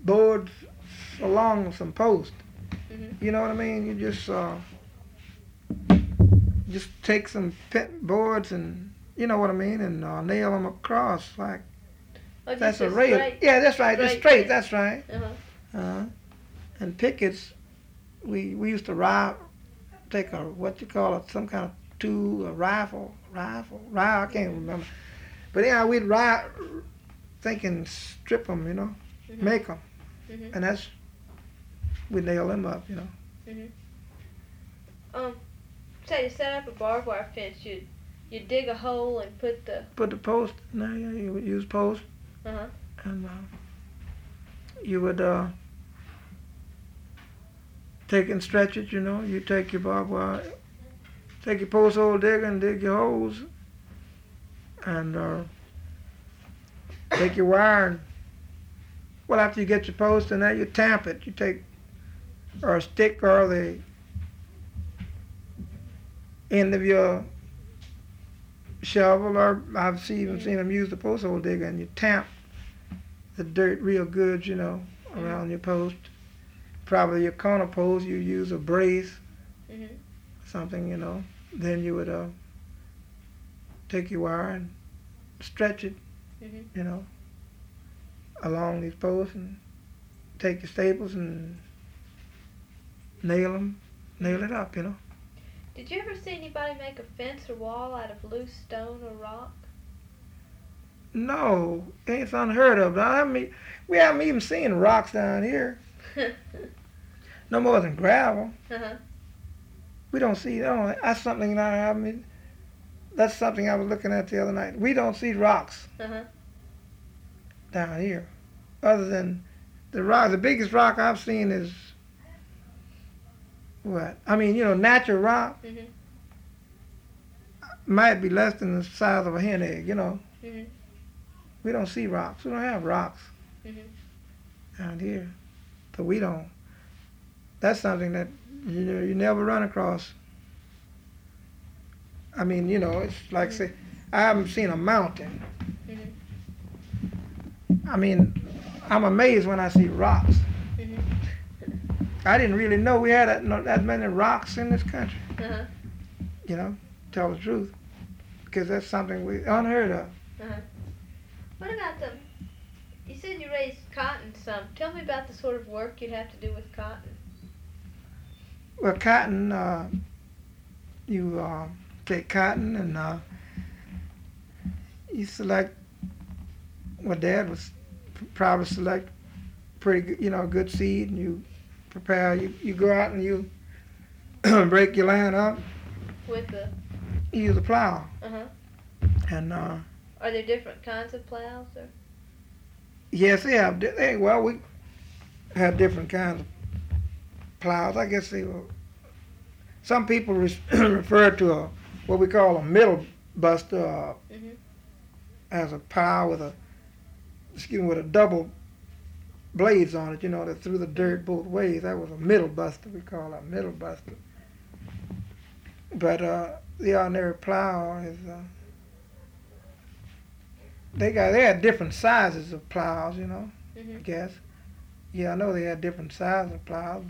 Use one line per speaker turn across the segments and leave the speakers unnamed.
boards along some posts.
Mm-hmm.
You know what I mean? You just take some boards and you know what I mean, and nail them across like
Oh,
that's
just
a rail.
straight.
Yeah, that's right. Just
Straight.
straight. That's right.
Uh-huh.
And pickets, we used to take a what you call it, some kind of tool, a rifle. I can't remember. But yeah, we'd strip them, you know,
Mm-hmm.
make them,
Mm-hmm.
and we nail them up, you know.
Mm-hmm. Say to set up a barbed wire fence, you dig a hole and put the.
Put the post in there. Yeah, you would use post,
Uh-huh.
and you would take and stretch it. You know, you take your barbed wire, take your post hole digger and dig your holes, and take your wire. And, well, after you get your post in there, you tamp it. You take or a stick or the end of your shovel, or I've even seen them use the post hole digger, and you tamp the dirt real good, you know, around your post. Probably your corner post, you use a brace,
Mm-hmm.
something, you know. Then you would take your wire and stretch it,
Mm-hmm.
you know, along these posts, and take your staples and nail it up, you know.
Did you ever see anybody make a fence or wall out of loose stone or rock?
No, it's unheard of. We haven't even seen rocks down here, no more than gravel.
Uh-huh.
We don't see, that's something that's something I was looking at the other night. We don't see rocks
Uh-huh.
down here, other than the biggest rock I've seen is what? I mean, you know, natural rock
Mm-hmm.
might be less than the size of a hen egg, you know.
Mm-hmm.
We don't see rocks. We don't have rocks
Mm-hmm.
down here. So we don't. That's something that you never run across. I mean, you know, it's like say, I haven't seen a mountain.
Mm-hmm.
I mean, I'm amazed when I see rocks.
Mm-hmm.
I didn't really know we had that many rocks in this country,
Uh-huh.
you know, tell the truth. Because that's something we unheard of.
Uh-huh. What about you said you raised cotton some. Tell me about the sort of work you'd have to do with cotton.
Well, cotton, you take cotton and you select, well, Dad was probably select pretty good, you know, good seed, and you prepare, you go out and you break your land up.
With the.
You use a plow.
Uh-huh.
And
Are there different kinds of plows, or?
yes, we have different kinds of plows. I guess some people refer to what we call a middle buster
Mm-hmm.
as a plow with a double blades on it, you know, that threw the dirt both ways. That was a middle buster. We call that middle buster. But the ordinary plow is they had different sizes of plows, you know.
Mm-hmm.
I guess. Yeah, I know they had different sizes of plows,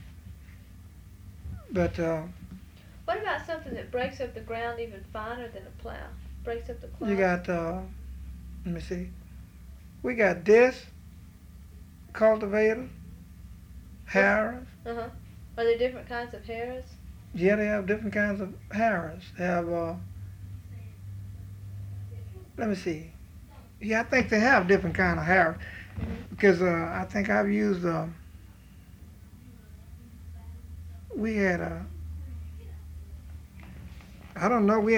but
What about something that breaks up the ground even finer than a plow? Breaks up the clods?
you got let me see. We got disc cultivators, harrows.
Uh-huh. Are there different kinds of harrows?
Yeah, they have different kinds of harrows. They have let me see. Yeah, I think they have different kind of harrows.
Mm-hmm.
Because I think I've used, we had I don't know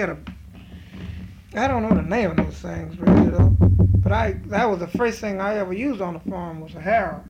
the name of those things really though, but that was the first thing I ever used on the farm was a harrow.